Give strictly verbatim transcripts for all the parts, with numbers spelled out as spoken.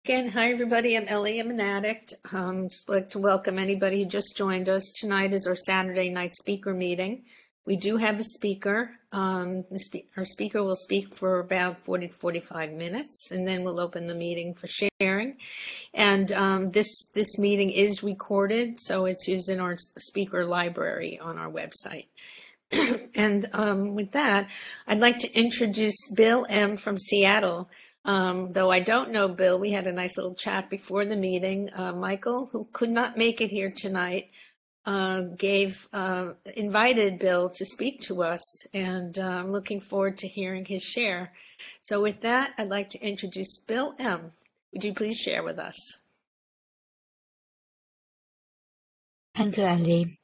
Again, hi everybody, I'm Ellie, I'm an addict. Um, just like to welcome anybody who just joined us. Tonight is our Saturday night speaker meeting. We do have a speaker. Um, the spe- our speaker will speak for about forty to forty-five minutes, and then we'll open the meeting for sharing. And um, this, this meeting is recorded, so it's used in our speaker library on our website. And um, with that, I'd like to introduce Bill M. from Seattle. Um, though I don't know Bill, we had a nice little chat before the meeting. Uh, Michael, who could not make it here tonight, uh, gave uh, invited Bill to speak to us, and uh, I'm looking forward to hearing his share. So with that, I'd like to introduce Bill M. Would you please share with us? Thank you, Ellie.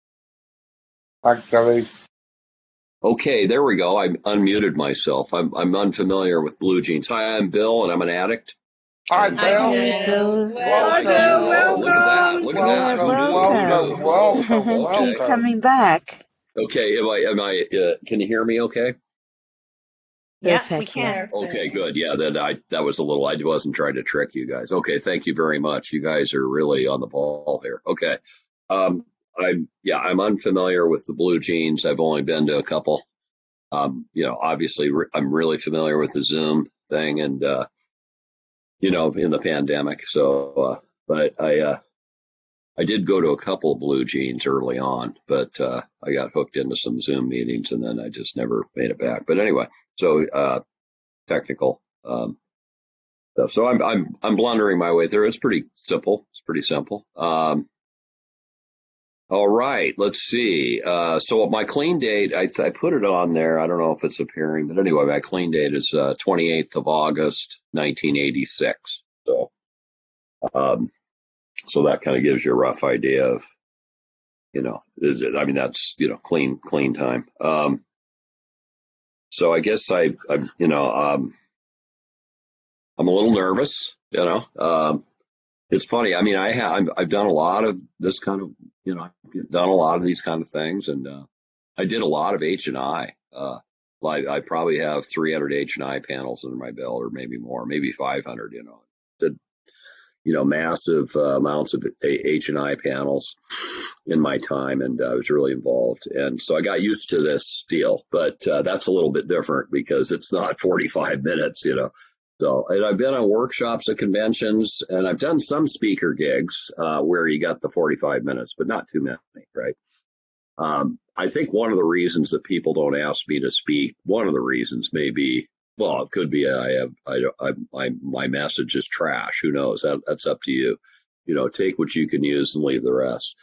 Hi, Kelly. Okay, there we go. I unmuted myself. I'm I'm unfamiliar with Blue Jeans. Hi, I'm Bill, and I'm an addict. Hi, And, Bill. Hi, Bill. Welcome. Oh, look at that! Look at that! Yeah, Who knew? welcome. Who knew? Oh, Welcome. Welcome. Keep okay. coming back. Okay. Am I? Am I? Uh, can you hear me? Okay. Yeah, Perfect, we can. yeah. Okay. Good. Yeah. That I that was a little. I wasn't trying to trick you guys. Okay. Thank you very much. You guys are really on the ball here. Okay. Um. I'm. Yeah. I'm unfamiliar with the Blue Jeans. I've only been to a couple. Um. You know. Obviously, re- I'm really familiar with the Zoom thing, and uh, you know, in the pandemic. So, uh, but I, uh, I did go to a couple of Blue Jeans early on, but, uh, I got hooked into some Zoom meetings and then I just never made it back. But anyway, so, uh, technical, um, stuff. So I'm, I'm, I'm blundering my way through. It's pretty simple. It's pretty simple. Um, all right, let's see. Uh, so my clean date, I, I put it on there. I don't know if it's appearing, but anyway, my clean date is, uh, twenty-eighth of August, nineteen eighty-six. So, um, So that kind of gives you a rough idea of, you know, is it, I mean, that's, you know, clean, clean time. Um, so I guess I, I, you know, um, I'm a little nervous, you know, um, it's funny. I mean, I have, I've, I've done a lot of this kind of, you know, I've done a lot of these kind of things, and, uh, I did a lot of H and I, uh, like I probably have three hundred H and I panels under my belt, or maybe more, maybe five hundred, you know, did, you know, massive uh, amounts of H and I panels in my time, and I was really involved. And so I got used to this deal, but uh, that's a little bit different because it's not forty-five minutes, you know. So, and I've been on workshops at conventions, and I've done some speaker gigs uh, where you got the forty-five minutes, but not too many, right? Um, I think one of the reasons that people don't ask me to speak, one of the reasons may be, well, it could be I have, I, I, I, my message is trash. Who knows? That, that's up to you. You know, take what you can use and leave the rest.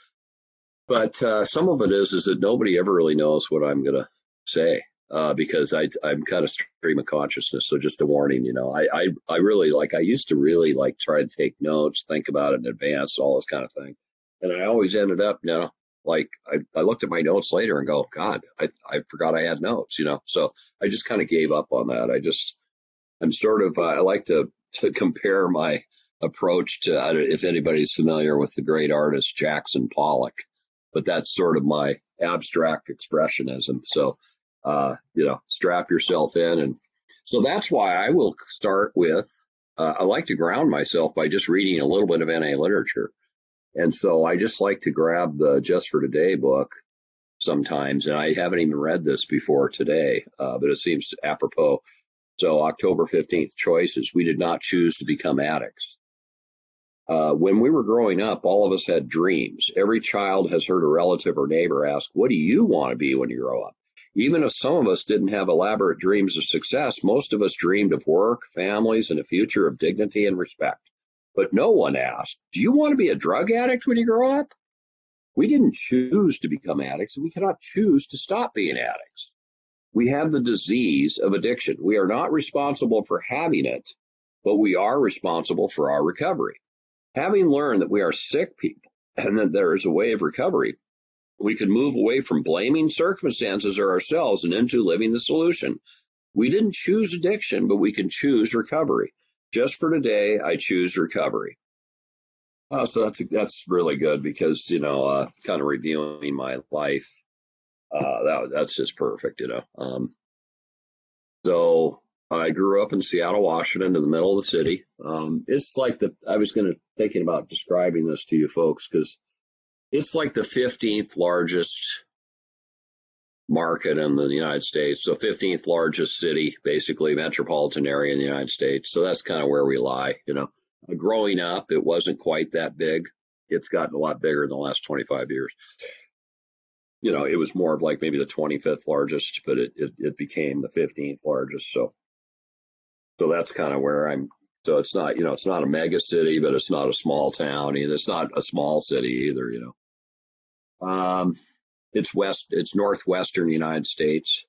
But uh, some of it is, is that nobody ever really knows what I'm going to say uh, because I, I'm kind of stream of consciousness. So just a warning, you know, I, I, I really like, I used to really like try to take notes, think about it in advance, all this kind of thing. And I always ended up, you know, like I, I looked at my notes later and go, God, I, I forgot I had notes, you know, so I just kind of gave up on that. I just, I'm sort of, uh, I like to, to compare my approach to, uh, if anybody's familiar with the great artist Jackson Pollock, but that's sort of my abstract expressionism. So, uh, you know, strap yourself in. And so that's why I will start with, uh, I like to ground myself by just reading a little bit of N A literature. And so I just like to grab the Just for Today book sometimes, and I haven't even read this before today, uh, but it seems apropos. So October fifteenth, choices. We did not choose to become addicts. Uh, when we were growing up, all of us had dreams. Every child has heard a relative or neighbor ask, what do you want to be when you grow up? Even if some of us didn't have elaborate dreams of success, most of us dreamed of work, families, and a future of dignity and respect. But no one asked, do you want to be a drug addict when you grow up? We didn't choose to become addicts, and we cannot choose to stop being addicts. We have the disease of addiction. We are not responsible for having it, but we are responsible for our recovery. Having learned that we are sick people and that there is a way of recovery, we can move away from blaming circumstances or ourselves and into living the solution. We didn't choose addiction, but we can choose recovery. Just for today, I choose recovery. Uh, so that's that's really good because, you know, uh, kind of reviewing my life, uh, that that's just perfect, you know. Um, so I grew up in Seattle, Washington, in the middle of the city. Um, it's like the, I was going to, thinking about describing this to you folks, because it's like the fifteenth largest market in the United States. So fifteenth largest city, basically metropolitan area in the United States. So that's kind of where we lie, you know. Growing up, it wasn't quite that big. It's gotten a lot bigger in the last twenty-five years. You know, it was more of like maybe the twenty-fifth largest, but it, it, it became the fifteenth largest. So, so that's kind of where I'm. So it's not, you know, it's not a mega city, but it's not a small town either. It's not a small city either, you know. Um, it's west, it's northwestern United States,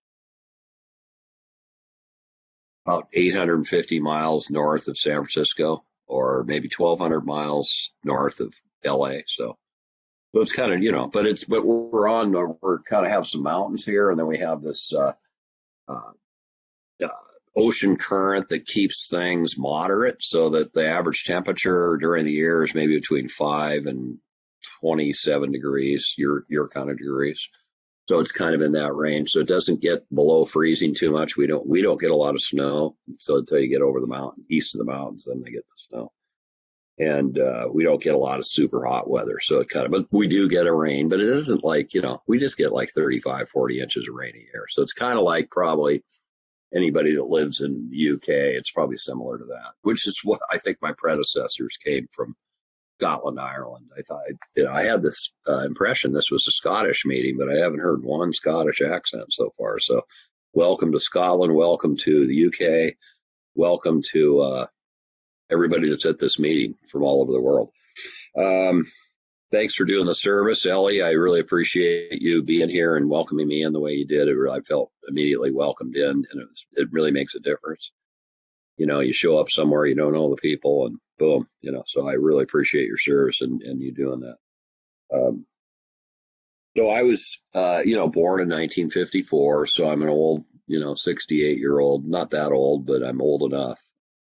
about eight hundred fifty miles north of San Francisco, or maybe twelve hundred miles north of L A. So, so it's kind of, you know, but it's, but we're on, we're kind of have some mountains here, and then we have this uh, uh, uh, ocean current that keeps things moderate, so that the average temperature during the year is maybe between five and twenty-seven degrees, your your kind of degrees. So it's kind of in that range. So it doesn't get below freezing too much. We don't we don't get a lot of snow. So until you get over the mountain, east of the mountains, then they get the snow. And uh, we don't get a lot of super hot weather. So it kind of, but we do get a rain, but it isn't like, you know, we just get like thirty-five, forty inches of rain a year. So it's kind of like probably anybody that lives in the U K, it's probably similar to that, which is what I think my predecessors came from. Scotland, Ireland. I thought, you know, I had this uh, impression this was a Scottish meeting, but I haven't heard one Scottish accent so far. So welcome to Scotland. Welcome to the U K. Welcome to uh, everybody that's at this meeting from all over the world. Um, thanks for doing the service, Ellie. I really appreciate you being here and welcoming me in the way you did. It really, I felt immediately welcomed in, and it, was, it really makes a difference. You know, you show up somewhere, you don't know the people, and boom, you know, so I really appreciate your service and, and you doing that. Um, so I was, uh, you know, born in nineteen fifty-four, so I'm an old, you know, sixty-eight year old, not that old, but I'm old enough.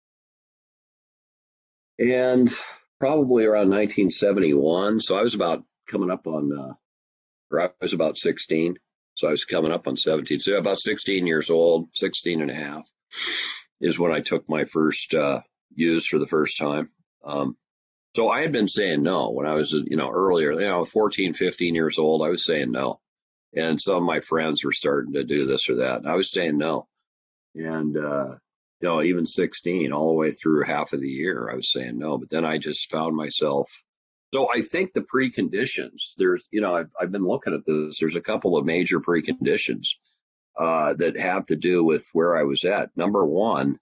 And probably around nineteen seventy-one, so I was about coming up on, uh, or I was about sixteen, so I was coming up on seventeen, so about sixteen years old, sixteen and a half. Is when I took my first uh, use for the first time. Um, so I had been saying no when I was, you know, earlier, you know, fourteen, fifteen years old, I was saying no. And some of my friends were starting to do this or that, and I was saying no. And, uh, you know, even sixteen, all the way through half of the year, I was saying no. But then I just found myself. So I think the preconditions, there's, you know, I've, I've been looking at this. There's a couple of major preconditions Uh, that have to do with where I was at. Number one,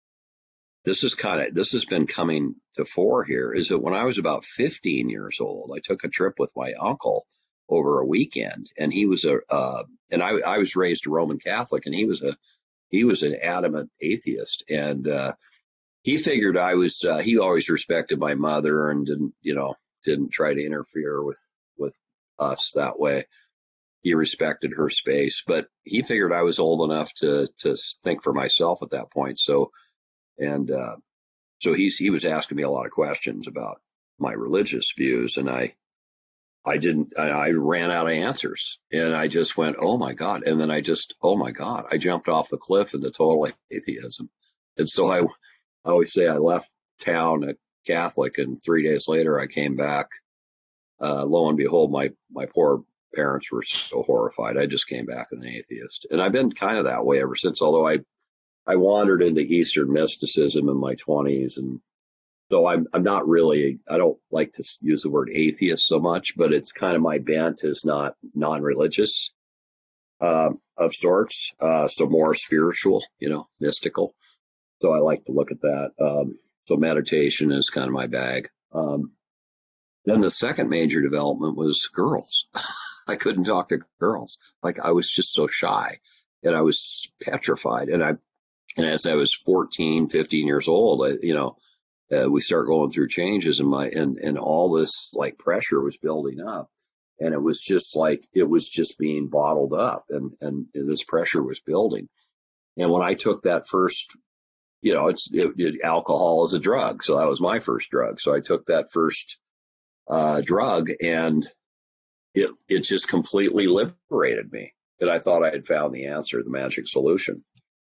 this is kind of, this has been coming to fore here, is that when I was about fifteen years old, I took a trip with my uncle over a weekend, and he was a, uh, and I, I was raised a Roman Catholic, and he was a, he was an adamant atheist, and uh, he figured I was, uh, he always respected my mother and didn't, you know, didn't try to interfere with, with us that way. He respected her space, but he figured I was old enough to to think for myself at that point. So, and uh, so he's he was asking me a lot of questions about my religious views, and I I didn't I, I ran out of answers, and I just went, oh my God, and then I just oh my God, I jumped off the cliff into total atheism, and so I I always say I left town a Catholic, and three days later I came back. Uh, lo and behold, my my poor parents were so horrified. I just came back as an atheist, and I've been kind of that way ever since. Although I, I wandered into Eastern mysticism in my twenties, and so I'm I'm not really. I don't like to use the word atheist so much, but it's kind of my bent is not non-religious uh, of sorts, uh, so more spiritual, you know, mystical. So I like to look at that. Um, so meditation is kind of my bag. Um, then the second major development was girls. I couldn't talk to girls. Like I was just so shy, and I was petrified. And I, and as I was fourteen, fifteen years old, I, you know, uh, we start going through changes in my, and, and all this like pressure was building up, and it was just like, it was just being bottled up, and, and this pressure was building. And when I took that first, you know, it's, it, it, alcohol is a drug. So that was my first drug. So I took that first, uh, drug, and It it just completely liberated me. And I thought I had found the answer, the magic solution.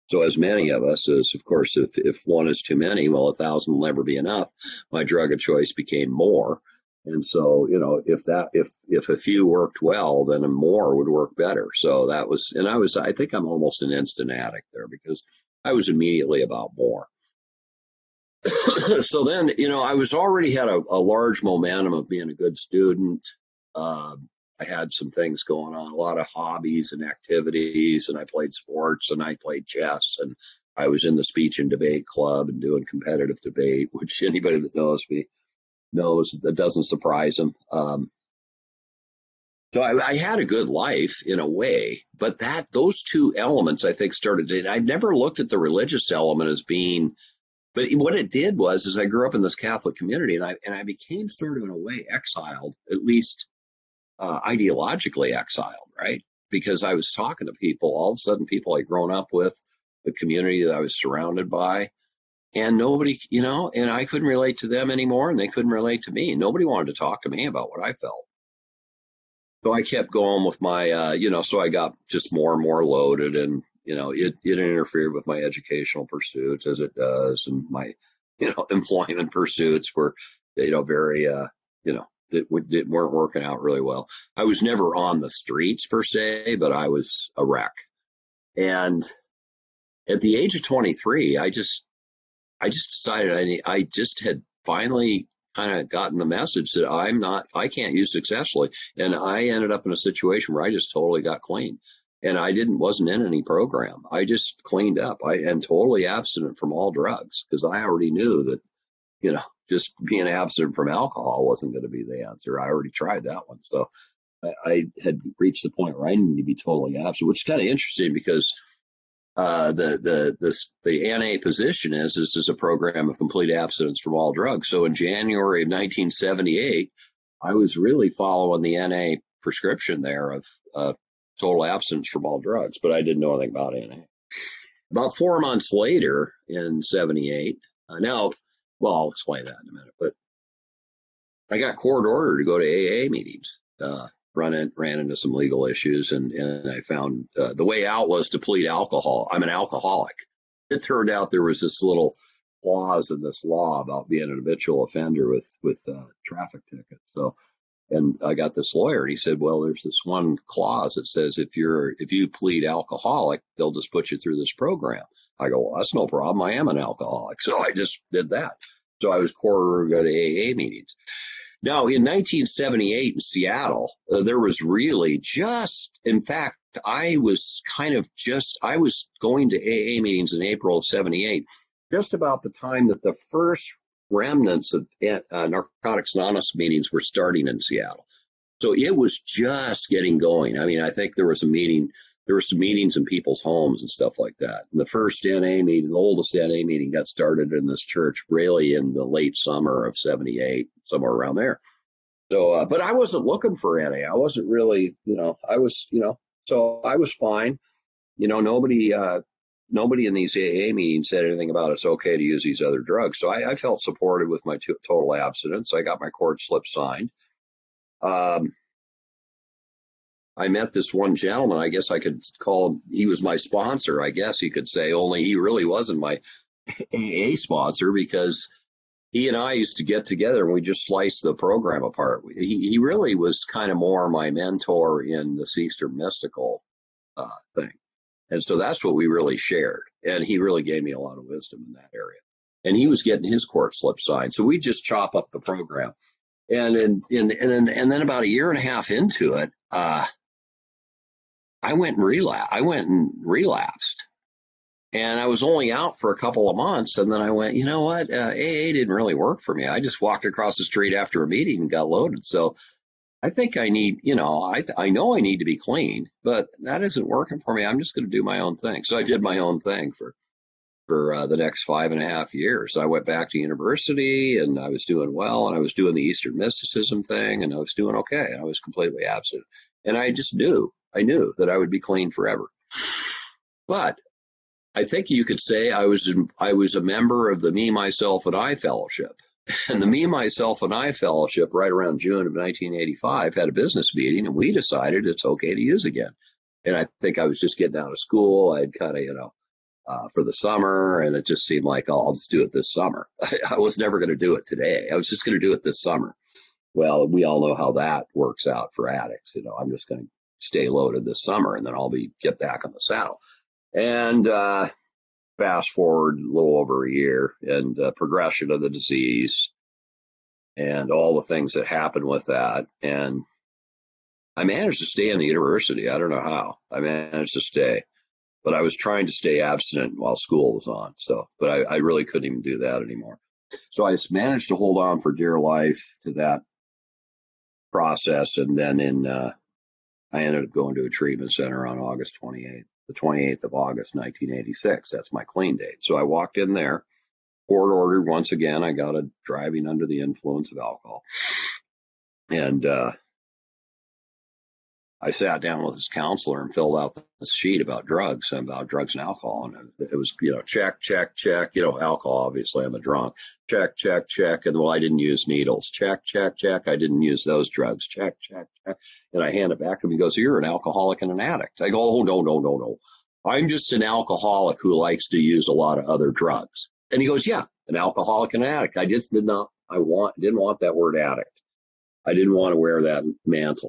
So as many of us, as of course, if, if one is too many, well, a thousand will never be enough. My drug of choice became more. And so, you know, if that, if, if a few worked well, then a more would work better. So that was, and I was, I think I'm almost an instant addict there because I was immediately about more. So then, you know, I was already had a, a large momentum of being a good student. Uh, I had some things going on, a lot of hobbies and activities, and I played sports and I played chess, and I was in the speech and debate club and doing competitive debate, which anybody that knows me knows that doesn't surprise them. Um, so I, I had a good life in a way, but that those two elements I think started to, I've never looked at the religious element as being, but what it did was, is I grew up in this Catholic community and I, and I became sort of in a way exiled, at least uh, ideologically exiled, right? Because I was talking to people, all of a sudden people I'd grown up with, the community that I was surrounded by, and nobody, you know, and I couldn't relate to them anymore and they couldn't relate to me. Nobody wanted to talk to me about what I felt. So I kept going with my, uh, you know, so I got just more and more loaded, and, you know, it, it interfered with my educational pursuits as it does. And my, you know, employment pursuits were, you know, very, uh, you know, that, that weren't working out really well. I was never on the streets per se, but I was a wreck. And at the age of twenty-three, I just, I just decided I, I just had finally kind of gotten the message that I'm not, I can't use successfully. And I ended up in a situation where I just totally got clean. And I didn't, wasn't in any program. I just cleaned up. I am totally abstinent from all drugs because I already knew that, you know, just being abstinent from alcohol wasn't going to be the answer. I already tried that one. So I, I had reached the point where I needed to be totally abstinent, which is kind of interesting because Uh, the, the, the, the N A position is, this is a program of complete abstinence from all drugs. So in January of nineteen seventy-eight, I was really following the N A prescription there of, uh, total abstinence from all drugs, but I didn't know anything about N A. About four months later in seventy-eight, uh, now, well, I'll explain that in a minute, but I got court ordered to go to A A meetings. Uh, Run in, ran into some legal issues, and, and I found uh, the way out was to plead alcohol. I'm an alcoholic. It turned out there was this little clause in this law about being an habitual offender with with uh, traffic tickets. So, and I got this lawyer, and he said, "Well, there's this one clause that says if you're if you plead alcoholic, they'll just put you through this program." I go, "Well, that's no problem. I am an alcoholic." So I just did that. So I was court ordered to go to A A meetings. Now, in nineteen seventy-eight in Seattle, uh, there was really just, in fact, I was kind of just, I was going to A A meetings in April of seventy-eight, just about the time that the first remnants of uh, Narcotics Anonymous meetings were starting in Seattle. So it was just getting going. I mean, I think there was a meeting, there were some meetings in people's homes and stuff like that. And the first N A meeting, the oldest N A meeting got started in this church really in the late summer of seventy-eight, somewhere around there. So, uh, but I wasn't looking for N A. I wasn't really, you know, I was, you know, so I was fine. You know, nobody, uh, nobody in these A A meetings said anything about it's okay to use these other drugs. So I, I felt supported with my t- total abstinence. I got my court slip signed. Um, I met this one gentleman, I guess I could call him, he was my sponsor, I guess you could say, only he really wasn't my A A sponsor because he and I used to get together and we just sliced the program apart. He, he really was kind of more my mentor in this Eastern mystical uh, thing. And so that's what we really shared. And he really gave me a lot of wisdom in that area. And he was getting his court slip signed. So we just chop up the program. And in, in, and, and then about a year and a half into it, uh, I went and relapsed. I went and relapsed, and I was only out for a couple of months. And then I went, you know what? Uh, A A didn't really work for me. I just walked across the street after a meeting and got loaded. So I think I need, you know, I th- I know I need to be clean, but that isn't working for me. I'm just going to do my own thing. So I did my own thing for for uh, the next five and a half years. I went back to university, and I was doing well, and I was doing the Eastern mysticism thing, and I was doing okay. I was completely absent, and I just knew. I knew that I would be clean forever. But I think you could say I was in, I was a member of the Me, Myself, and I Fellowship. And the Me, Myself, and I Fellowship, right around June of nineteen eighty-five, had a business meeting, and we decided it's okay to use again. And I think I was just getting out of school. I had kind of, you know, uh, for the summer, and it just seemed like, oh, I'll just do it this summer. I, I was never going to do it today. I was just going to do it this summer. Well, we all know how that works out for addicts. You know, I'm just going to stay loaded this summer, and then I'll be get back on the saddle. And uh, fast forward a little over a year, and uh, progression of the disease, and all the things that happened with that, and I managed to stay in the university. I don't know how. I managed to stay, but I was trying to stay abstinent while school was on. So, but I, I really couldn't even do that anymore. So I just managed to hold on for dear life to that process, and then in uh, I ended up going to a treatment center on August twenty-eighth, the twenty-eighth of August, nineteen eighty-six. That's my clean date. So I walked in there, court ordered once again. I got a driving under the influence of alcohol, and uh, I sat down with his counselor and filled out this sheet about drugs and about drugs and alcohol. And it was, you know, check, check, check, you know, alcohol, obviously I'm a drunk. Check, check, check. And well, I didn't use needles. Check, check, check. I didn't use those drugs. Check, check, check. And I hand it back to him. He goes, you're an alcoholic and an addict. I go, oh, no, no, no, no. I'm just an alcoholic who likes to use a lot of other drugs. And he goes, yeah, an alcoholic and an addict. I just did not, I want, didn't want that word addict. I didn't want to wear that mantle.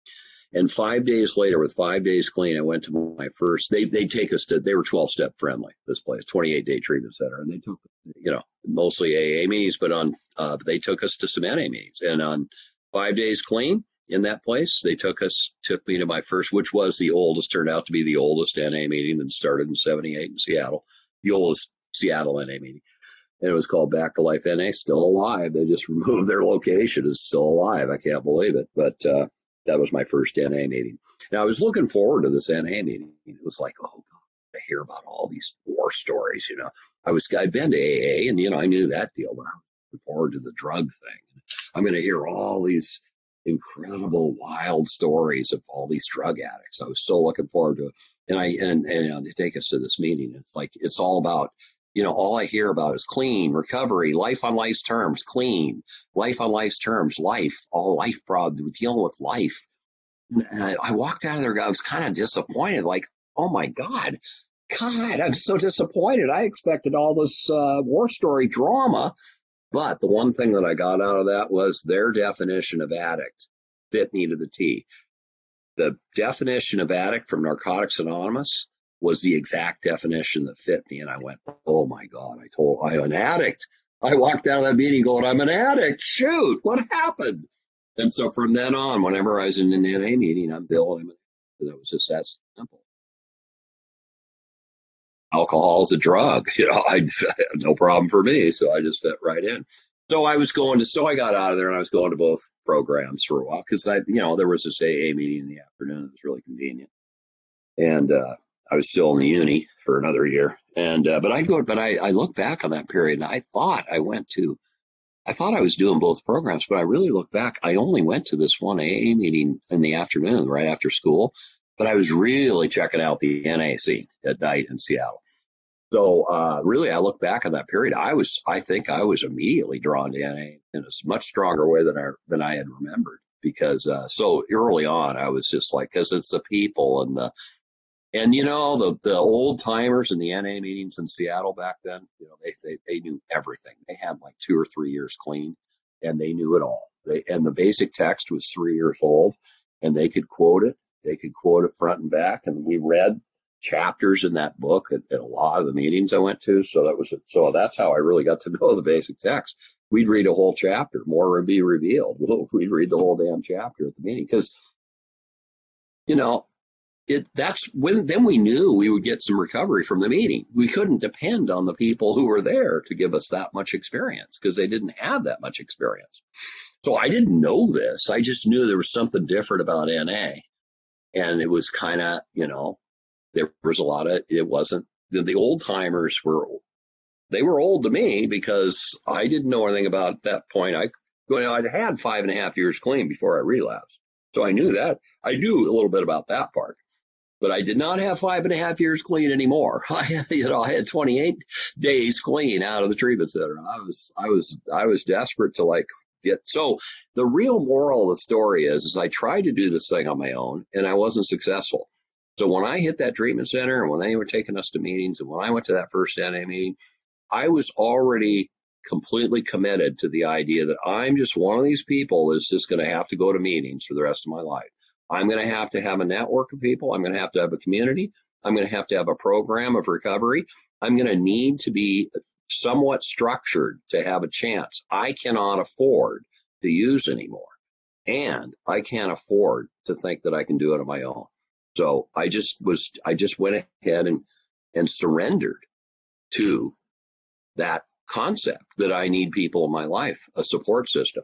And five days later, with five days clean, I went to my first, they, they take us to, they were twelve step friendly, this place, twenty-eight day treatment center. And they took, you know, mostly A A meetings, but on, uh, they took us to some N A meetings. And on five days clean in that place, they took us, took me to my first, which was the oldest, turned out to be the oldest N A meeting that started in seventy-eight in Seattle, the oldest Seattle N A meeting. And it was called Back to Life N A, still alive. They just removed their location. It's still alive. I can't believe it. But, uh, that was my first N A meeting. Now, I was looking forward to this N A meeting. It was like, oh, God, I hear about all these war stories, you know. I was, I'd been to A A, and, you know, I knew that deal, but I was looking forward to the drug thing. I'm going to hear all these incredible, wild stories of all these drug addicts. I was so looking forward to it. And I, and, and you know, they take us to this meeting. It's like, it's all about, you know, all I hear about is clean, recovery, life on life's terms, clean, life on life's terms, life, all life problems, dealing with life. And I, I walked out of there, I was kind of disappointed, like, oh my God, God, I'm so disappointed. I expected all this uh, war story drama. But the one thing that I got out of that was their definition of addict fit me to the T. The definition of addict from Narcotics Anonymous was the exact definition that fit me. And I went, oh my God, I told, I'm an addict. I walked out of that meeting going, I'm an addict. Shoot, what happened? And so from then on, whenever I was in an N A meeting, I'm Bill. I'm an addict. It was just that simple. Alcohol is a drug, you know, I, no problem for me. So I just fit right in. So I was going to, so I got out of there and I was going to both programs for a while because I, you know, there was this A A meeting in the afternoon. It was really convenient. And, uh, I was still in the uni for another year. And, uh, but I'd go, but I, I look back on that period and I thought I went to, I thought I was doing both programs, but I really look back. I only went to this one A A meeting in the afternoon, right after school, but I was really checking out the N A scene at night in Seattle. So, uh, really, I look back on that period. I was, I think I was immediately drawn to N A in a much stronger way than I, than I had remembered because, uh, so early on, I was just like, cause it's the people and the, And, you know, the, the old timers in the N A meetings in Seattle back then, you know, they, they, they knew everything. They had like two or three years clean and they knew it all. They, and the basic text was three years old and they could quote it. They could quote it front and back. And we read chapters in that book at, at a lot of the meetings I went to. So that was it. So that's how I really got to know the basic text. We'd read a whole chapter, more would be revealed. We'd read the whole damn chapter at the meeting because, you know, It, that's when, then we knew we would get some recovery from the meeting. We couldn't depend on the people who were there to give us that much experience because they didn't have that much experience. So I didn't know this. I just knew there was something different about N A. And it was kind of, you know, there was a lot of, it wasn't, the, the old timers were, they were old to me because I didn't know anything about that point. I, you know, I'd had five and a half years clean before I relapsed. So I knew that. I knew a little bit about that part. But I did not have five and a half years clean anymore. I, you know, I had twenty-eight days clean out of the treatment center. I was, I was, I was desperate to like get. So the real moral of the story is, is I tried to do this thing on my own and I wasn't successful. So when I hit that treatment center and when they were taking us to meetings and when I went to that first N A meeting, I was already completely committed to the idea that I'm just one of these people that's just going to have to go to meetings for the rest of my life. I'm going to have to have a network of people. I'm going to have to have a community. I'm going to have to have a program of recovery. I'm going to need to be somewhat structured to have a chance. I cannot afford to use anymore. And I can't afford to think that I can do it on my own. So I just was, I just went ahead and, and surrendered to that concept that I need people in my life, a support system.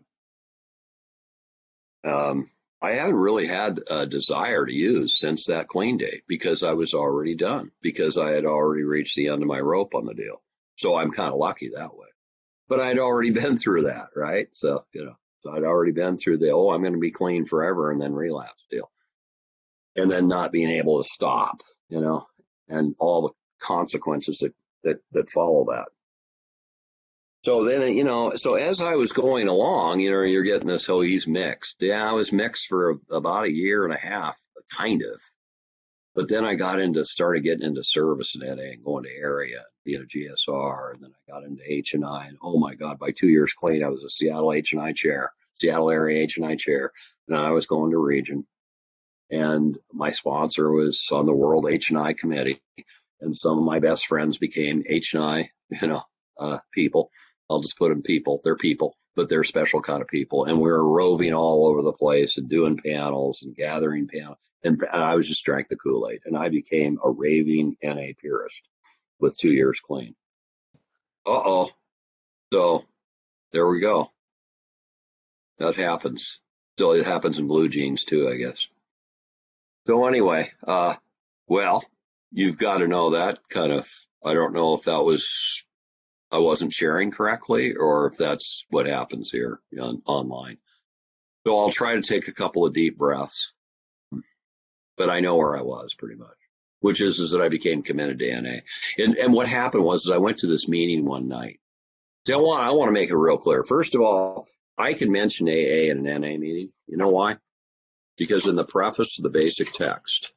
Um, I haven't really had a desire to use since that clean date because I was already done, because I had already reached the end of my rope on the deal. So I'm kind of lucky that way. But I'd already been through that, right? So, you know, so I'd already been through the, oh, I'm going to be clean forever and then relapse deal. And then not being able to stop, you know, and all the consequences that, that, that follow that. So then, you know, so as I was going along, you know, you're getting this, oh, he's mixed. Yeah, I was mixed for a, about a year and a half, kind of. But then I got into, started getting into service in N A and going to area, you know, G S R, and then I got into H and I, and oh my God, by two years clean, I was a Seattle H and I chair, Seattle area H and I chair, and I was going to region. And my sponsor was on the World H and I Committee, and some of my best friends became H and I, you know, uh, people. I'll just put them people. They're people, but they're special kind of people. And we were roving all over the place and doing panels and gathering panels. And I was just drank the Kool-Aid, and I became a raving N A purist with two years clean. Uh-oh. So there we go. That happens. So it happens in blue jeans too, I guess. So anyway, uh, well, you've got to know that kind of, I don't know if that was, I wasn't sharing correctly or if that's what happens here on, online. So I'll try to take a couple of deep breaths, but I know where I was pretty much, which is, is that I became committed to N A. And, and what happened was is I went to this meeting one night. So I want, I want to make it real clear. First of all, I can mention A A in an N A meeting. You know why? Because in the preface of the basic text,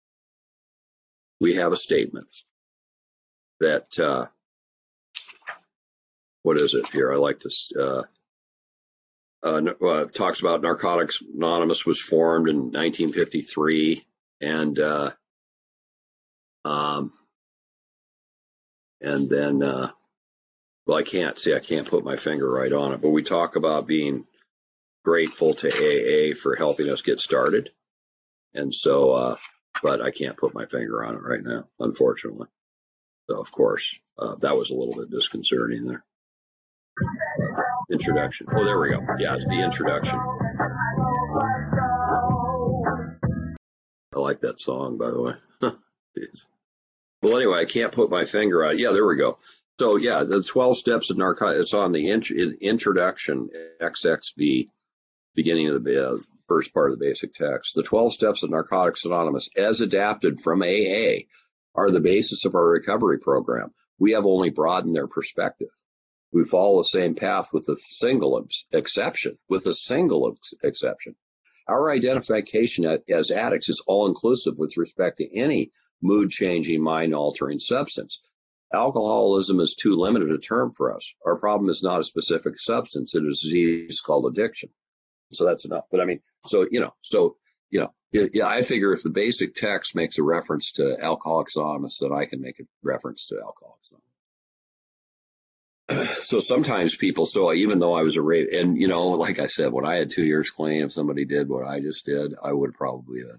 we have a statement that, uh, what is it here? I like to, uh, uh, uh, talks about Narcotics Anonymous was formed in nineteen fifty-three, and uh, um, and then, uh, well, I can't see, I can't put my finger right on it, but we talk about being grateful to A A for helping us get started, and so, uh, but I can't put my finger on it right now, unfortunately. So, of course, uh, that was a little bit disconcerting there. Introduction. Oh, there we go. Yeah, it's the introduction. I like that song, by the way. Well, anyway, I can't put my finger on it. Yeah, there we go. So, yeah, the twelve steps of narcotics, it's on the int introduction, X X V, beginning of the uh, first part of the basic text. The twelve steps of Narcotics Anonymous, as adapted from A A, are the basis of our recovery program. We have only broadened their perspective. We follow the same path with a single exception, with a single ex exception. Our identification as addicts is all-inclusive with respect to any mood-changing, mind-altering substance. Alcoholism is too limited a term for us. Our problem is not a specific substance. It is a disease called addiction. So that's enough. But I mean, so, you know, so, you know, yeah, I figure if the basic text makes a reference to Alcoholics Anonymous, then I can make a reference to Alcoholics Anonymous. So sometimes people, so even though I was a rape, and you know, like I said, when I had two years clean, if somebody did what I just did, I would probably have.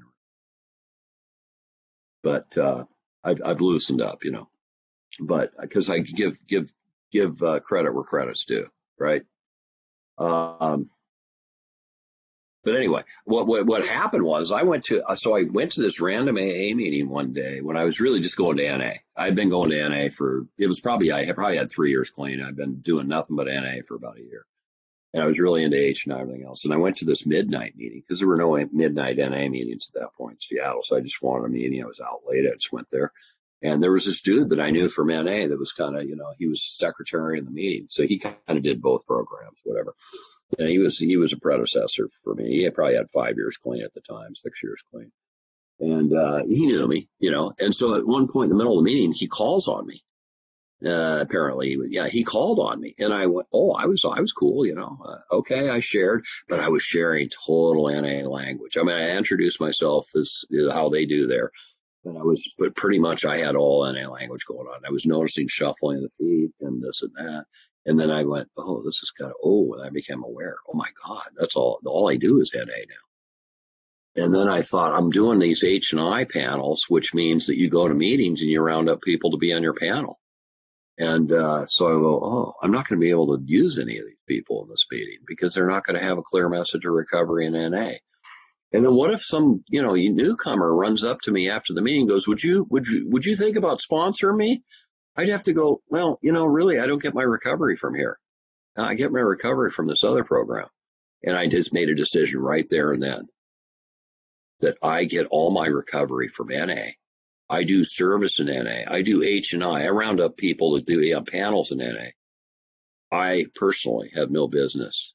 But uh, I've, I've loosened up, you know. But because I give give give uh, credit where credit's due, right? Um. But anyway, what, what what happened was I went to so I went to this random A A meeting one day when I was really just going to N A. I'd been going to N A for it was probably I probably had three years clean. I've been doing nothing but N A for about a year, and I was really into H and I and everything else. And I went to this midnight meeting because there were no midnight N A meetings at that point in Seattle. So I just wanted a meeting. I was out late. I just went there, and there was this dude that I knew from N A that was kind of you know he was secretary in the meeting, so he kind of did both programs, whatever. And he was he was a predecessor for me. He had probably had five years clean at the time, six years clean. And uh, he knew me, you know. And so at one point in the middle of the meeting, he calls on me. Uh, apparently, yeah, he called on me, and I went, "Oh, I was, I was cool, you know. Uh, okay, I shared, but I was sharing total N A language. I mean, I introduced myself as, as how they do there, but I was, but pretty much I had all N A language going on. I was noticing shuffling of the feet and this and that, and then I went, "Oh, this is kind of oh," and I became aware. Oh my God, that's all. All I do is N A now. And then I thought, I'm doing these H and I panels, which means that you go to meetings and you round up people to be on your panel. And uh, so I go, oh, I'm not going to be able to use any of these people in this meeting because they're not going to have a clear message of recovery in N A. And then what if some, you know, newcomer runs up to me after the meeting and goes, would you, would you, would you think about sponsoring me? I'd have to go, well, you know, really, I don't get my recovery from here. I get my recovery from this other program. And I just made a decision right there and then that I get all my recovery from N A. I do service in N A. I do H and I. I round up people to do yeah, panels in N A. I personally have no business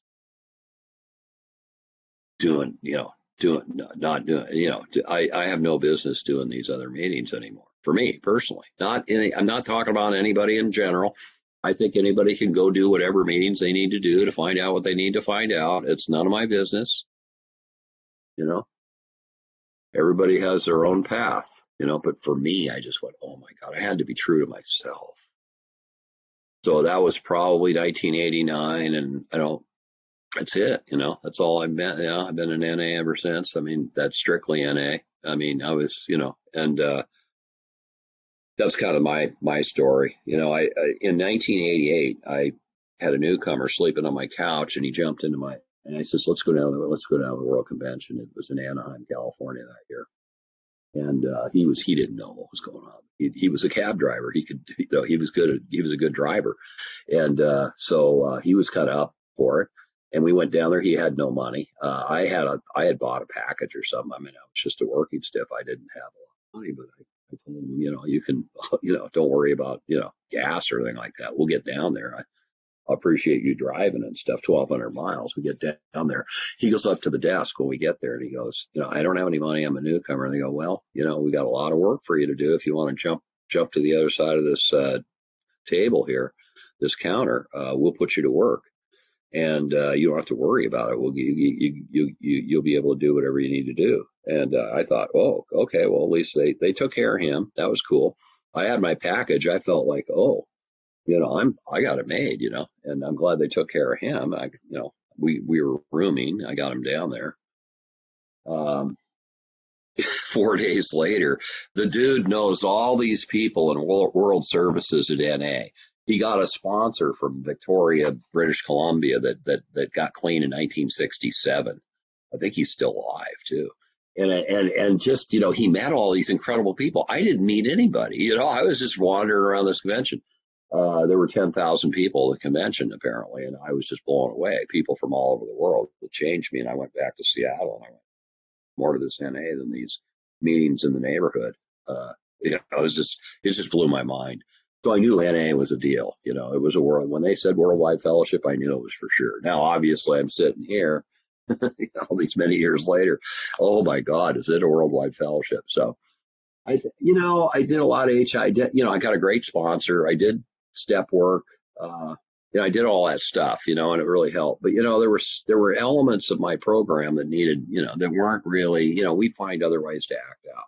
doing, you know, doing, not doing, you know, I, I have no business doing these other meetings anymore. For me personally, not any, I'm not talking about anybody in general. I think anybody can go do whatever meetings they need to do to find out what they need to find out. It's none of my business. You know, everybody has their own path. You know, but for me, I just went, oh my God, I had to be true to myself. So that was probably nineteen eighty-nine, and I don't, that's it, you know, that's all I've been, you know, I've been in N A ever since. I mean, that's strictly N A. I mean, I was, you know, and uh, that's kind of my, my story. You know, I, I, in nineteen eighty-eight, I had a newcomer sleeping on my couch, and he jumped into my, and I says, let's go down, let's go down to the World Convention. It was in Anaheim, California that year. And uh, he was, he didn't know what was going on. He, he was a cab driver. He could, you know, he was good at, he was a good driver. And uh, so uh, he was kind of up for it. And we went down there. He had no money. Uh, I had a, I had bought a package or something. I mean, I was just a working stiff. I didn't have a lot of money, but I, I told him, you know, you can, you know, don't worry about, you know, gas or anything like that. We'll get down there. I, I appreciate you driving and stuff, twelve hundred miles. We get down there. He goes up to the desk when we get there and he goes, you know, I don't have any money. I'm a newcomer. And they go, well, you know, we got a lot of work for you to do. If you want to jump, jump to the other side of this uh, table here, this counter, uh, we'll put you to work. And uh, you don't have to worry about it. We'll, you, you, you, you, you'll be able to do whatever you need to do. And uh, I thought, oh, okay, well, at least they, they took care of him. That was cool. I had my package. I felt like, oh, you know, I'm, I got it made, you know, and I'm glad they took care of him. I, you know, we, we were rooming. I got him down there. Um, four days later, the dude knows all these people in World, World Services at N A. He got a sponsor from Victoria, British Columbia that, that, that got clean in nineteen sixty-seven. I think he's still alive too. And, and, and just, you know, he met all these incredible people. I didn't meet anybody, you know, I was just wandering around this convention. Uh, there were ten thousand people at the convention apparently, and I was just blown away. People from all over the world. It changed me, and I went back to Seattle, and I went more to this N A than these meetings in the neighborhood. Uh, you know, it was just, it just blew my mind. So I knew N A was a deal. You know, it was a world. When they said Worldwide Fellowship, I knew it was for sure. Now, obviously, I'm sitting here all these many years later. Oh my God, is it a Worldwide Fellowship? So I, th- you know, I did a lot of H I. Did, you know, I got a great sponsor. I did step work, uh, you know, I did all that stuff, you know, and it really helped. But, you know, there were, there were elements of my program that needed, you know, that weren't really, you know, we find other ways to act out.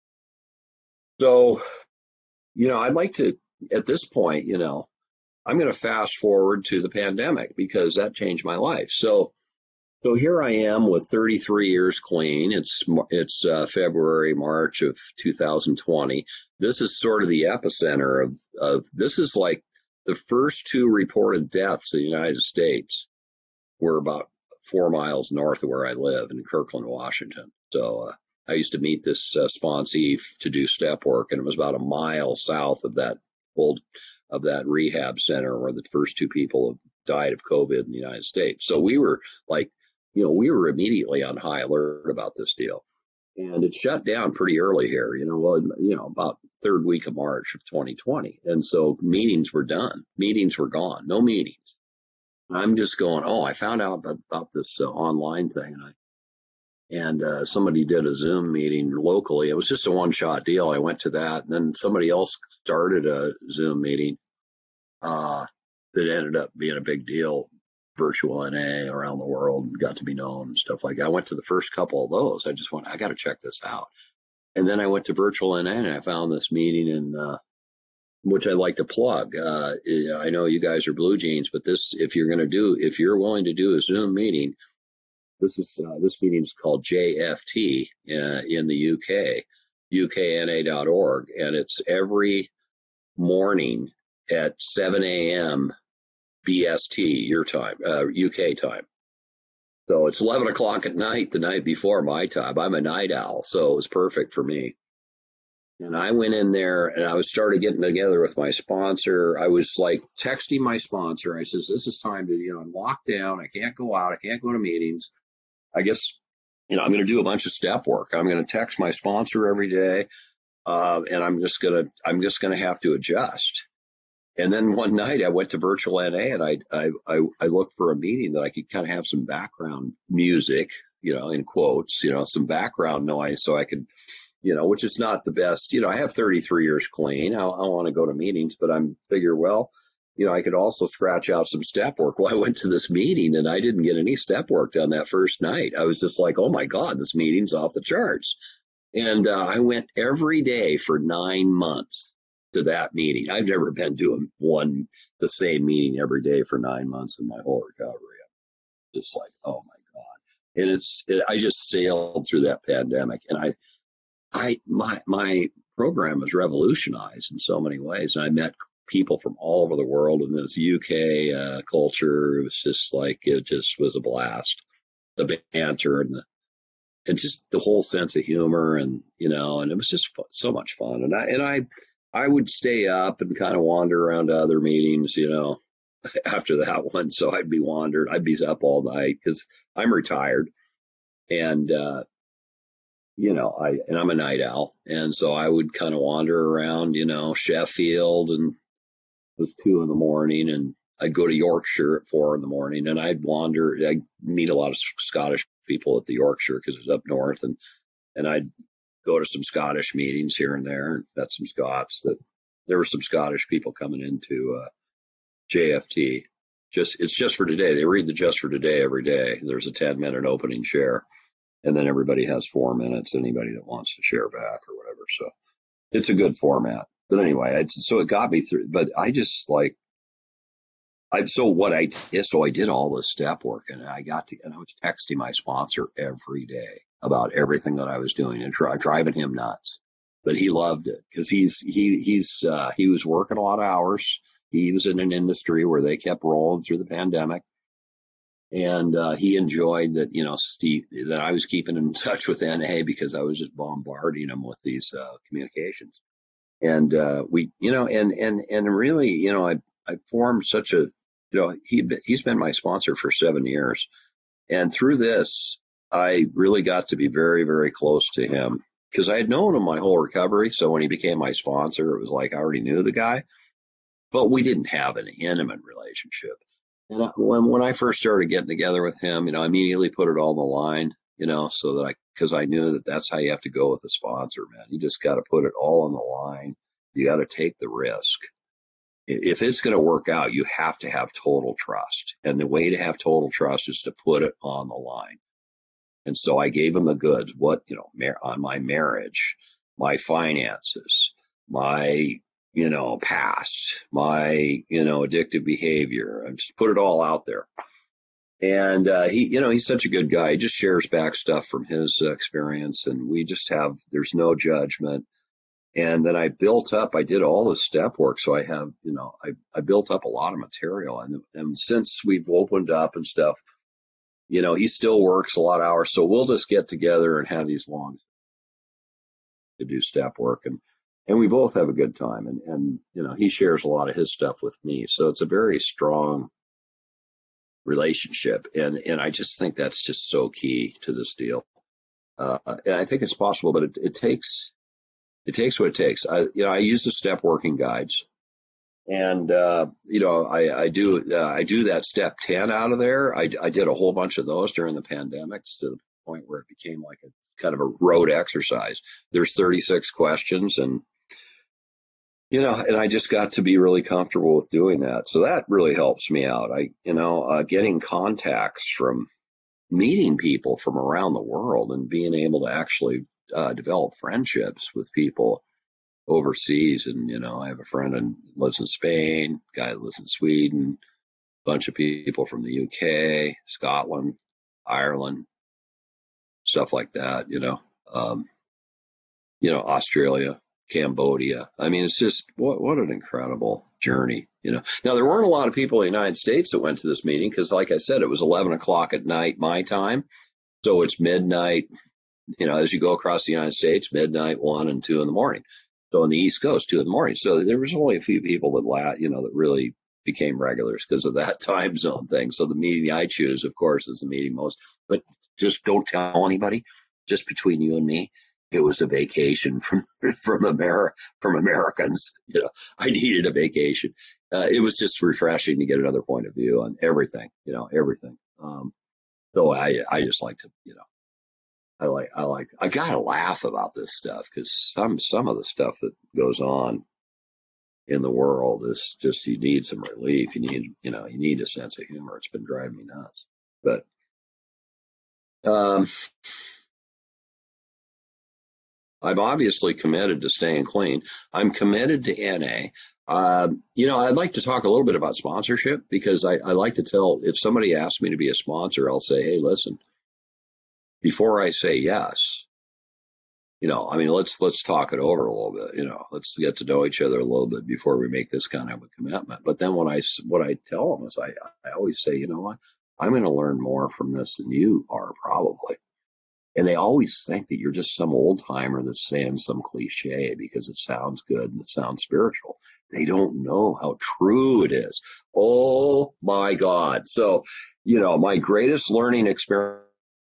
So, you know, I'd like to, at this point, you know, I'm going to fast forward to the pandemic because that changed my life. So, so here I am with thirty-three years clean. It's, it's uh, February, March of two thousand twenty. This is sort of the epicenter of, of, this is like the first two reported deaths in the United States were about four miles north of where I live in Kirkland, Washington. So uh, I used to meet this uh, sponsee to do step work, and it was about a mile south of that old, of that rehab center where the first two people died of COVID in the United States. So we were like, you know, we were immediately on high alert about this deal. And it shut down pretty early here, you know, well, you know, about third week of March of twenty twenty. And so meetings were done. Meetings were gone. No meetings. I'm just going, oh, I found out about, about this uh, online thing. And I, and uh, somebody did a Zoom meeting locally. It was just a one-shot deal. I went to that, and then somebody else started a Zoom meeting uh, that ended up being a big deal, virtual N A around the world, and got to be known and stuff like that. I went to the first couple of those. I just went, I got to check this out. And then I went to virtual N A, and I found this meeting in uh, which I'd like to plug. Uh, I know you guys are Blue Jeans, but this, if you're going to do, if you're willing to do a Zoom meeting, this is uh, this meeting is called J F T uh, in the U K, U K N A dot org, and it's every morning at seven a.m. B S T, your time, uh, U K time. So it's eleven o'clock at night the night before my time. I'm a night owl, so it was perfect for me. And I went in there and I was started getting together with my sponsor. I was like texting my sponsor. I says, this is time to, you know, I'm locked down. I can't go out. I can't go to meetings. I guess, you know, I'm going to do a bunch of step work. I'm going to text my sponsor every day. Uh, and I'm just going to, I'm just going to have to adjust. And then one night I went to virtual N A and I, I, I, I looked for a meeting that I could kind of have some background music, you know, in quotes, you know, some background noise so I could, you know, which is not the best. You know, I have thirty-three years clean. I, I want to go to meetings, but I'm figure, well, you know, I could also scratch out some step work. Well, I went to this meeting and I didn't get any step work done that first night. I was just like, oh my God, this meeting's off the charts. And uh, I went every day for nine months to that meeting. I've never been doing one, the same meeting every day for nine months in my whole recovery. I'm just like, oh my God. And it's, it, I just sailed through that pandemic, and I, I, my, my program was revolutionized in so many ways. And I met people from all over the world in this U K uh, culture. It was just like, it just was a blast. The banter and the, and just the whole sense of humor, and, you know, and it was just fun, so much fun. And I, and I, I would stay up and kind of wander around to other meetings, you know, after that one. So I'd be wandered. I'd be up all night because I'm retired. And, uh, you know, I, and I'm a night owl. And so I would kind of wander around, you know, Sheffield, and it was two in the morning, and I'd go to Yorkshire at four in the morning, and I'd wander. I'd meet a lot of Scottish people at the Yorkshire because it was up north, and, and I'd go to some Scottish meetings here and there, and met some Scots. That there were some Scottish people coming into uh, J F T. Just, it's just for today. They read the just for today every day. There's a ten minute opening share. And then everybody has four minutes, anybody that wants to share back or whatever. So it's a good format. But anyway, it's, so it got me through. But I just like, I so what I did, so I did all this step work, and I got to, and I was texting my sponsor every day about everything that I was doing and try, driving him nuts. But he loved it because he's, he, he's, uh, he was working a lot of hours. He was in an industry where they kept rolling through the pandemic. And uh, he enjoyed that, you know, Steve, that I was keeping in touch with N A because I was just bombarding him with these uh, communications. And uh, we, you know, and and and really, you know, I I formed such a, you know, he he's been my sponsor for seven years, and through this, I really got to be very very close to him because I had known him my whole recovery. So when he became my sponsor, it was like I already knew the guy, but we didn't have an intimate relationship. And I, when when I first started getting together with him, you know, I immediately put it all on the line, you know, so that I, because I knew that that's how you have to go with a sponsor, man. You just got to put it all on the line. You got to take the risk. If it's going to work out, you have to have total trust. And the way to have total trust is to put it on the line. And so I gave him the goods, what, you know, mar- on my marriage, my finances, my, you know, past, my, you know, addictive behavior. I just put it all out there. And uh, he, you know, he's such a good guy. He just shares back stuff from his uh, experience, and we just have, there's no judgment. And then I built up, I did all the step work. So I have, you know, I, I built up a lot of material. And, and since we've opened up and stuff, you know, he still works a lot of hours. So we'll just get together and have these long to do step work. And, and we both have a good time. And, and, you know, he shares a lot of his stuff with me. So it's a very strong relationship. And, and I just think that's just so key to this deal. Uh, and I think it's possible, but it, it takes, it takes what it takes. I, you know, I use the step working guides, and, uh, you know, I, I do, uh, I do that step ten out of there. I, I did a whole bunch of those during the pandemics to point where it became like a kind of a rote exercise. There's thirty-six questions, and you know, and I just got to be really comfortable with doing that. So that really helps me out. I, you know, uh, getting contacts from meeting people from around the world and being able to actually uh, develop friendships with people overseas. And, you know, I have a friend who lives in Spain, guy that lives in Sweden, a bunch of people from the U K, Scotland, Ireland, stuff like that, you know, um, you know, Australia, Cambodia. I mean, it's just what what an incredible journey, you know. Now, there weren't a lot of people in the United States that went to this meeting because, like I said, it was eleven o'clock at night my time. So it's midnight, you know, as you go across the United States, midnight, one and two in the morning. So on the East Coast, two in the morning. So there was only a few people that, la- you know, that really became regulars because of that time zone thing. So the meeting I choose, of course, is the meeting most. But just don't tell anybody. Just between you and me, it was a vacation from from America from Americans. You know, I needed a vacation. Uh, it was just refreshing to get another point of view on everything. You know, everything. Um, so I I just like to, you know. I like, I like, I gotta laugh about this stuff because some, some of the stuff that goes on in the world is just, you need some relief. You need, you know, you need a sense of humor. It's been driving me nuts. But, um, I'm obviously committed to staying clean. I'm committed to N A. Um, you know, I'd like to talk a little bit about sponsorship because I, I like to tell, if somebody asks me to be a sponsor, I'll say, hey, listen, before I say yes, you know, I mean, let's let's talk it over a little bit. You know, let's get to know each other a little bit before we make this kind of a commitment. But then when I what I tell them is I I always say, you know what, I'm going to learn more from this than you are probably. And they always think that you're just some old timer that's saying some cliche because it sounds good and it sounds spiritual. They don't know how true it is. Oh my God! So, you know, my greatest learning experience.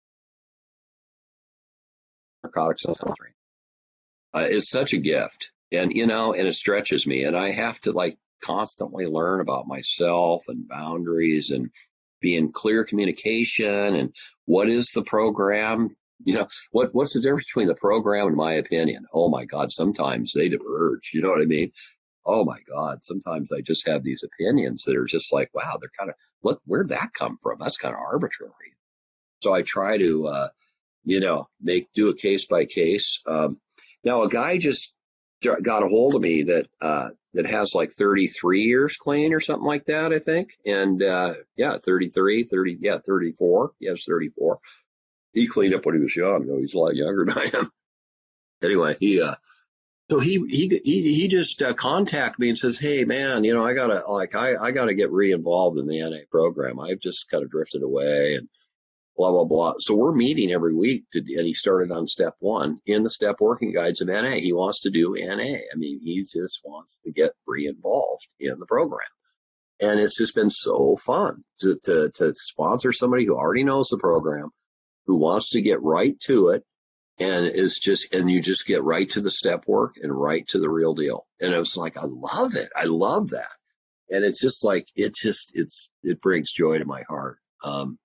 Narcotics and sponsoring uh, is such a gift, and you know, and it stretches me, and I have to like constantly learn about myself and boundaries and be in clear communication and what is the program, you know, what what's the difference between the program and my opinion? Oh my God, sometimes they diverge, you know what I mean? Oh my God, sometimes I just have these opinions that are just like, wow, they're kind of, what, where'd that come from? That's kind of arbitrary. So I try to uh you know, make do a case by case. Um, now, a guy just got a hold of me that uh, that has like thirty-three years clean or something like that, I think. And uh, yeah, thirty-three, thirty, yeah, thirty-four. Yes, thirty-four. He cleaned up when he was young, though. He's a lot younger than I am. Anyway, he uh, so he he he he just uh, contacted me and says, "Hey, man, you know, I gotta like I I gotta get re-involved in the N A program. I've just kind of drifted away and." Blah, blah, blah. So we're meeting every week, to, and he started on step one in the step working guides of N A. He wants to do N A. I mean, he just wants to get re-involved in the program. And it's just been so fun to, to, to sponsor somebody who already knows the program, who wants to get right to it, and is just, and you just get right to the step work and right to the real deal. And it was like, I love it. I love that. And it's just like, it just, it's, it brings joy to my heart. Um,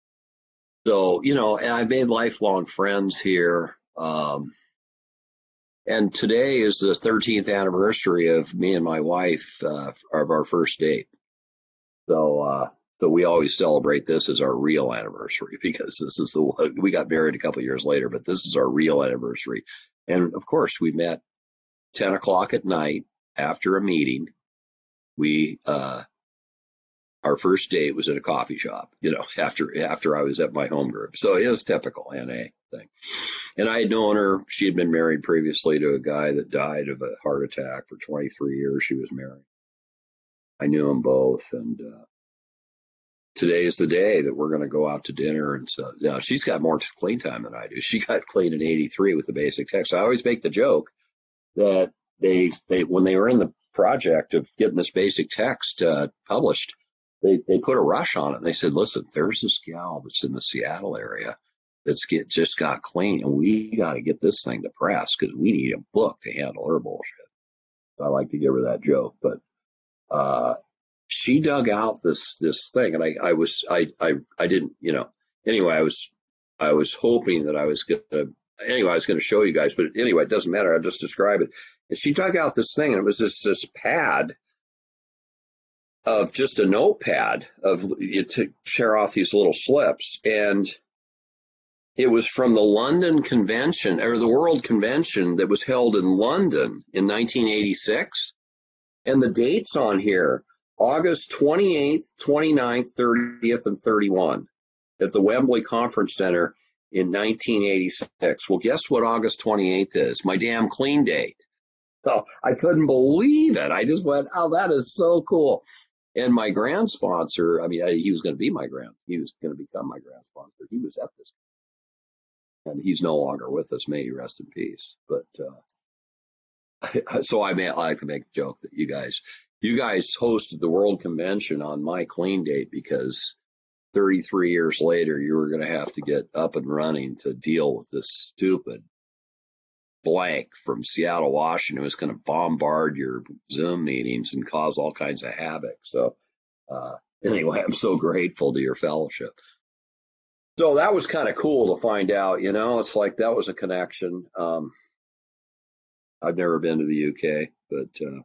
So, you know, and I've made lifelong friends here. Um, and today is the thirteenth anniversary of me and my wife, uh, of our first date. So, uh, so we always celebrate this as our real anniversary because this is the one, we got married a couple of years later, but this is our real anniversary. And of course, we met ten o'clock at night after a meeting. We, uh, Our first date was at a coffee shop, you know, after after I was at my home group. So it was typical N A thing. And I had known her. She had been married previously to a guy that died of a heart attack. For twenty-three years, she was married. I knew them both. And uh, today is the day that we're going to go out to dinner. And so, yeah, she's got more clean time than I do. She got clean in eighty-three with the basic text. I always make the joke that they, they when they were in the project of getting this basic text uh, published, They they put a rush on it. And they said, listen, there's this gal that's in the Seattle area that's get just got clean, and we got to get this thing to press because we need a book to handle her bullshit. So I like to give her that joke, but uh, she dug out this this thing, and I I was I I I didn't you know anyway I was I was hoping that I was going to, anyway, I was going to show you guys, but anyway, it doesn't matter. I'll just describe it. And she dug out this thing, and it was this, this pad of just a notepad of you to share off these little slips. And it was from the London Convention, or the World Convention that was held in London in nineteen eighty-six. And the dates on here, August twenty-eighth, twenty-ninth, thirtieth, and thirty-first at the Wembley Conference Center in nineteen eighty-six. Well, guess what August twenty-eighth is? My damn clean date. So I couldn't believe it. I just went, oh, that is so cool. And my grand sponsor, I mean, he was going to be my grand, he was going to become my grand sponsor. He was at this. And he's no longer with us. May he rest in peace. But, uh, so I, may, I like to make a joke that you guys, you guys hosted the World Convention on my clean date because thirty-three years later, you were going to have to get up and running to deal with this stupid blank from Seattle, Washington. It was going to bombard your Zoom meetings and cause all kinds of havoc. So, uh, anyway, I'm so grateful to your fellowship. So that was kind of cool to find out, you know, it's like that was a connection. Um, I've never been to the U K, but, uh,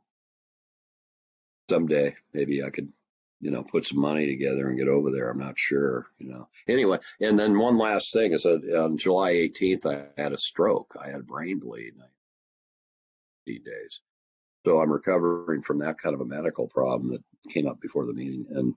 someday maybe I could, you know, put some money together and get over there. I'm not sure, you know. Anyway, and then one last thing is that on July eighteenth, I had a stroke. I had a brain bleed nineteen days. So I'm recovering from that kind of a medical problem that came up before the meeting. And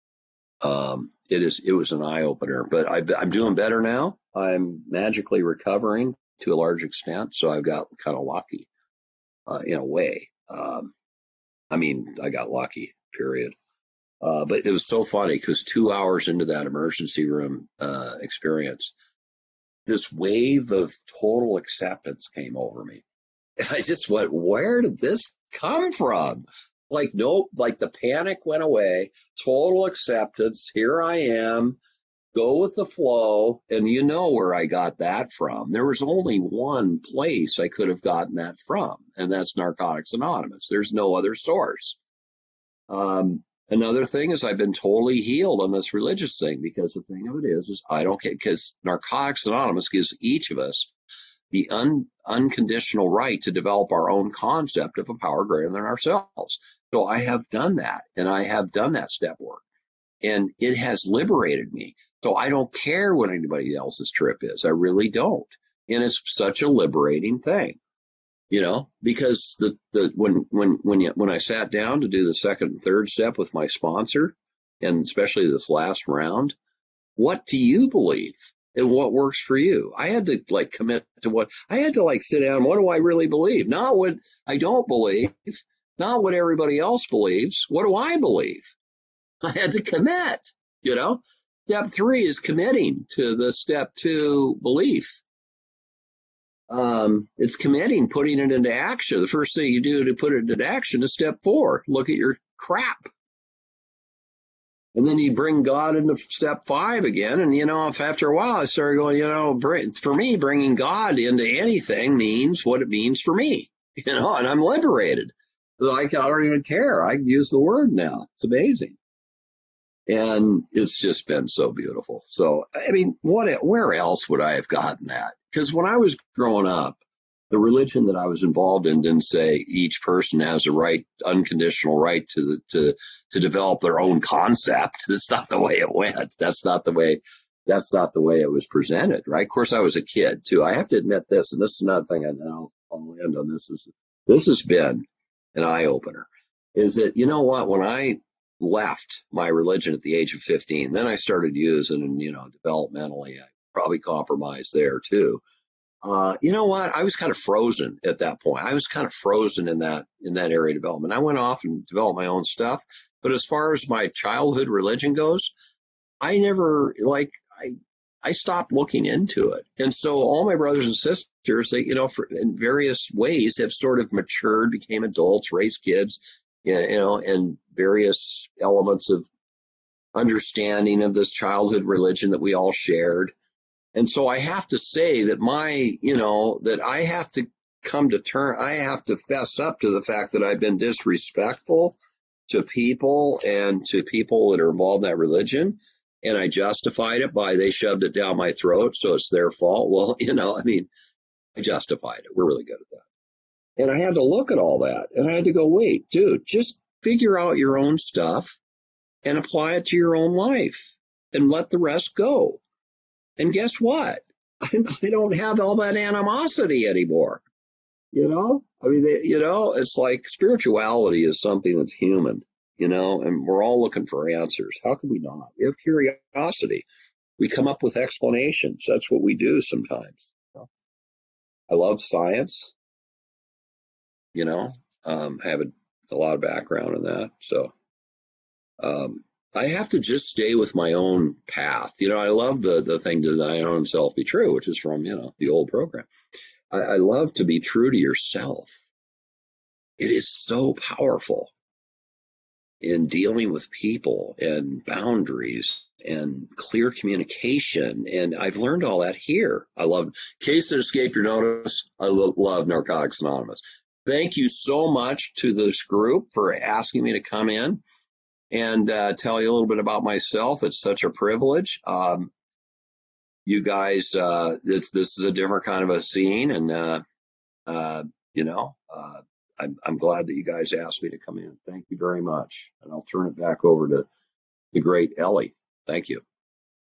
um, it is, it was an eye opener, but I, I'm doing better now. I'm magically recovering to a large extent. So I got kind of lucky uh, in a way. Um, I mean, I got lucky, period. Uh, but it was so funny because two hours into that emergency room uh, experience, this wave of total acceptance came over me. And I just went, where did this come from? Like, nope, like the panic went away, total acceptance. Here I am, go with the flow. And you know where I got that from. There was only one place I could have gotten that from, and that's Narcotics Anonymous. There's no other source. Um, Another thing is I've been totally healed on this religious thing because the thing of it is, is I don't care because Narcotics Anonymous gives each of us the un, unconditional right to develop our own concept of a power greater than ourselves. So I have done that, and I have done that step work, and it has liberated me. So I don't care what anybody else's trip is. I really don't. And it's such a liberating thing. You know, because the, the, when, when, when you, when I sat down to do the second and third step with my sponsor, and especially this last round, what do you believe and what works for you? I had to like commit to what I had to like sit down. What do I really believe? Not what I don't believe, not what everybody else believes. What do I believe? I had to commit, you know, step three is committing to the step two belief. Um, it's committing, putting it into action. The first thing you do to put it into action is step four. Look at your crap. And then you bring God into step five again. And, you know, if after a while I started going, you know, for me, bringing God into anything means what it means for me, you know, and I'm liberated. Like, I don't even care. I use the word now. It's amazing. And it's just been so beautiful. So, I mean, what, where else would I have gotten that? Because when I was growing up, the religion that I was involved in didn't say each person has a right, unconditional right to the, to to develop their own concept. That's not the way it went. That's not the way. That's not the way it was presented, right? Of course, I was a kid too. I have to admit this, and this is another thing. And I'll, I'll end on this. Is this has been an eye opener? Is that you know what? When I left my religion at the age of fifteen, then I started using, you know, developmentally. I probably compromised there too. Uh, you know what? I was kind of frozen at that point. I was kind of frozen in that, in that area of development. I went off and developed my own stuff. But as far as my childhood religion goes, I never, like, I, I stopped looking into it. And so all my brothers and sisters, they, you know, for, in various ways have sort of matured, became adults, raised kids, you know, and various elements of understanding of this childhood religion that we all shared. And so I have to say that my, you know, that I have to come to term, I have to fess up to the fact that I've been disrespectful to people and to people that are involved in that religion. and I justified it by they shoved it down my throat, so it's their fault. Well, you know, I mean, I justified it. We're really good at that. And I had to look at all that, and I had to go, wait, dude, just figure out your own stuff and apply it to your own life and let the rest go. And guess what? I don't have all that animosity anymore. You know, I mean, they, you know, it's like spirituality is something that's human, you know, and we're all looking for answers. How can we not? We have curiosity. We come up with explanations. That's what we do sometimes. You know? I love science, you know, um, I have a, a lot of background in that. So um, I have to just stay with my own path. You know, I love the, the thing to thine own self be true, which is from, you know, the old program. I, I love to be true to yourself. It is so powerful in dealing with people and boundaries and clear communication. And I've learned all that here. I love Case That Escaped Your Notice. I lo- love Narcotics Anonymous. Thank you so much to this group for asking me to come in and uh, tell you a little bit about myself. It's such a privilege. Um, you guys, uh, this, this is a different kind of a scene, and, uh, uh, you know, uh, I'm, I'm glad that you guys asked me to come in. Thank you very much. And I'll turn it back over to the great Ellie. Thank you.